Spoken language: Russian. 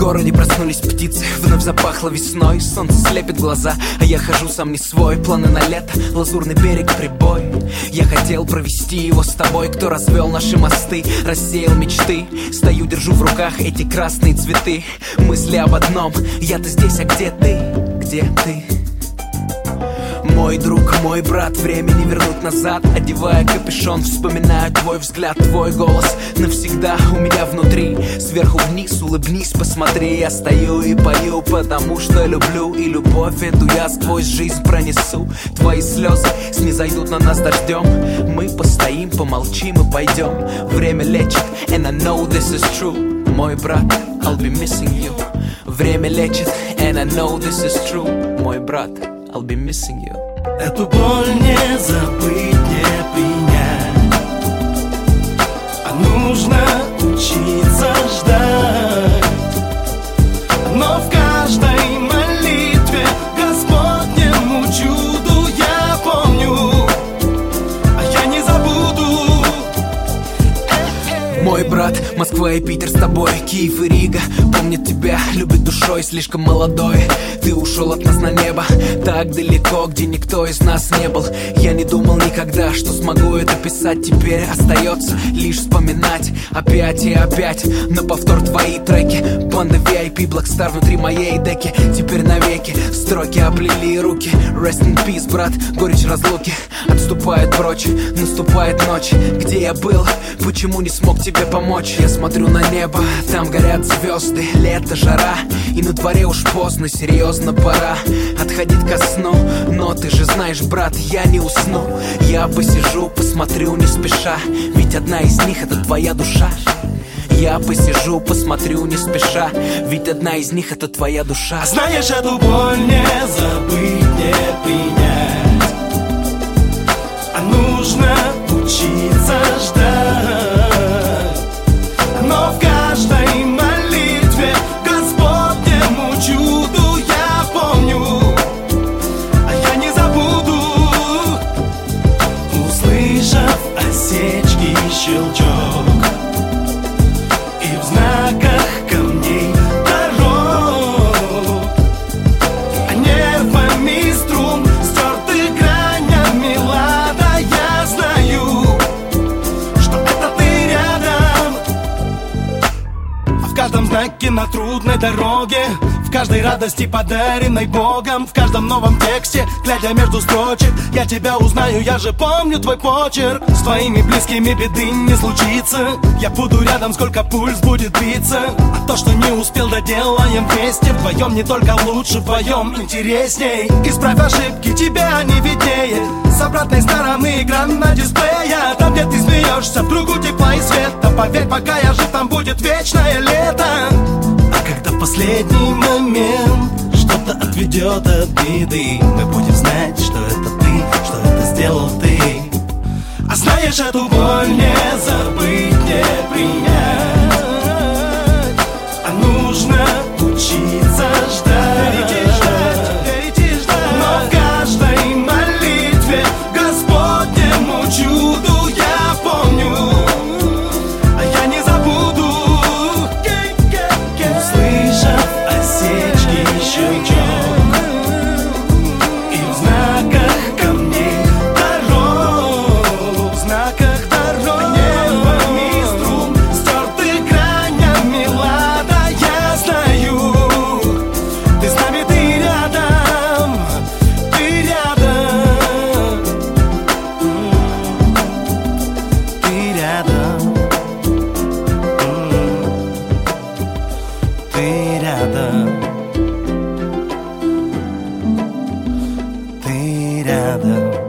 городе проснулись птицы, вновь запахло весной. Солнце слепит глаза, а я хожу сам не свой. Планы на лето, лазурный берег, прибой. Я хотел провести его с тобой. Кто развел наши мосты, рассеял мечты. Стою, держу в руках эти красные цветы. Мысли об одном, я-то здесь, а где ты? Где ты? Мой друг, мой брат, время не вернуть назад. Одевая капюшон, вспоминаю твой взгляд, твой голос навсегда у меня внутри. Сверху вниз, улыбнись, посмотри. Я стою и пою, потому что люблю. И любовь эту я сквозь жизнь пронесу. Твои слезы снизойдут на нас дождем. Мы постоим, помолчим и пойдем. Время лечит, and I know this is true. Мой брат, I'll be missing you. Время лечит, and I know this is true. Мой брат, I'll be missing you. Эту боль не забыть, не принять, а нужно учиться ждать. Но в каждой молитве Господнему чуду я помню, а я не забуду. Мой брат, Москва и Питер с тобой, Киев и Рига помнят тебя, любят душой, слишком молодой. Ты ушел от нас на небо, так далеко, где никто из нас не был. Я не думал никогда, что смогу это писать. Теперь остается лишь вспоминать опять и опять на повтор твои треки. Банда VIP, Blackstar внутри моей деки. Теперь навеки строки оплели руки. Rest in peace, брат, горечь разлуки отступает прочь, наступает ночь. Где я был, почему не смог тебе помочь? Я смотрю на небо, там горят звезды. Лето, жара, и на дворе уж поздно. Серьезно, пора отходить ко сну. Но ты же знаешь, брат, я не усну. Я посижу, посмотрю не спеша, ведь одна из них это твоя душа. Я посижу, посмотрю не спеша, ведь одна из них это твоя душа. Знаешь, эту боль не забыть, не принять, а нужно учиться ждать. Но в каждой молитве Господнему чуду я помню, а я не забуду. Услышав осечки и щелчок, и в знаках камней дорог, а нервами струн стерты гранями лада, я знаю, что это ты рядом. А в каждом знаке на трудной дороге, в каждой радости, подаренной Богом, в каждом новом тексте, глядя между строчек, я тебя узнаю, я же помню твой почерк. С твоими близкими беды не случится, я буду рядом, сколько пульс будет биться. А то, что не успел, доделаем вместе. Вдвоем не только лучше, вдвоем интересней. Исправь ошибки, тебе они виднее. С обратной стороны экран на дисплее, там, где ты смеешься, в кругу тепла и света. Поверь, пока я жив, там будет вечное лето. А когда в последний момент что-то отведет от беды, мы будем знать, что это ты, что это сделал ты. А знаешь, эту боль не забыть, не принять, а нужно учиться ждать. Но в каждой молитве Господнему чуду я помню, а я не забуду. Услышав осечки и щелчок, и в знаках камней дорог, в знаках дорог, нервами струн стерты гранями лада, я знаю, ты с нами, ты рядом, ты рядом, ты рядом, ты рядом, ты рядом.